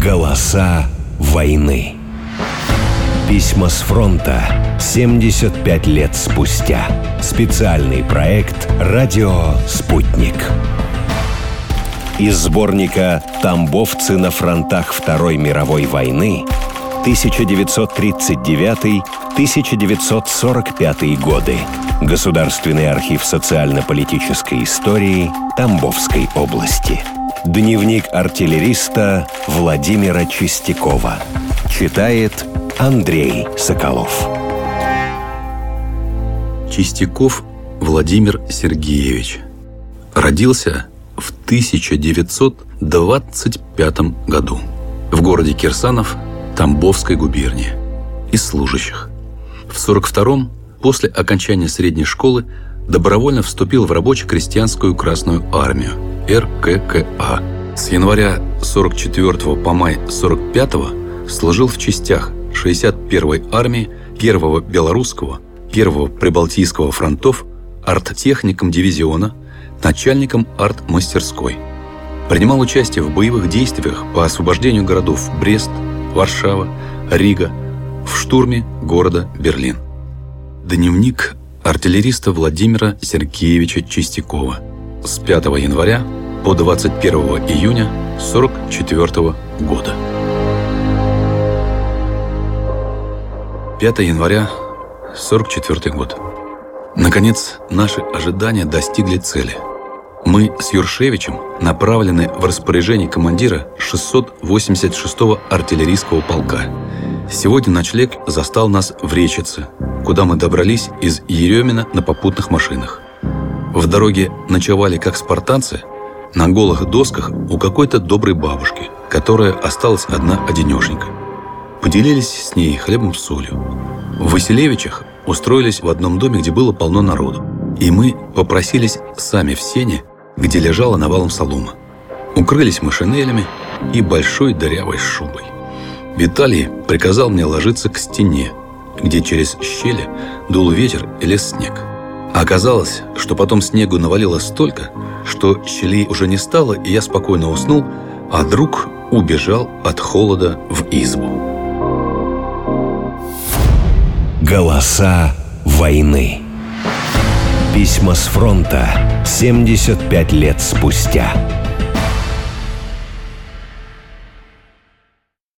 Голоса войны. Письма с фронта 75 лет спустя. Специальный проект «Радио Спутник». Из сборника «Тамбовцы на фронтах Второй мировой войны» 1939-1945 годы. Государственный архив социально-политической истории Тамбовской области. Дневник артиллериста Владимира Чистякова. Читает Андрей Соколов. Чистяков Владимир Сергеевич. Родился в 1925 году в городе Кирсанов Тамбовской губернии. Из служащих. В 1942-м, после окончания средней школы, добровольно вступил в рабоче-крестьянскую Красную армию РККА. С января 1944 по май 1945 служил в частях 61-й армии 1-го Белорусского, 1-го Прибалтийского фронтов, арттехником дивизиона, начальником арт-мастерской. Принимал участие в боевых действиях по освобождению городов Брест, Варшава, Рига, в штурме города Берлин. Дневник артиллериста Владимира Сергеевича Чистякова. С 5 января по 21 июня 1944 года. 5 января 1944 год. Наконец, наши ожидания достигли цели. Мы с Юршевичем направлены в распоряжение командира 686-го артиллерийского полка. Сегодня ночлег застал нас в Речице, куда мы добрались из Еремина на попутных машинах. В дороге ночевали как спартанцы на голых досках у какой-то доброй бабушки, которая осталась одна-одинешенька. Поделились с ней хлебом с солью. В Василевичах устроились в одном доме, где было полно народу. И мы попросились сами в сене, где лежала навалом солома. Укрылись мы шинелями и большой дырявой шубой. Виталий приказал мне ложиться к стене, где через щели дул ветер и лез снег. Оказалось, что потом снегу навалилось столько, что щелей уже не стало, и я спокойно уснул, а друг убежал от холода в избу. Голоса войны. Письма с фронта 75 лет спустя.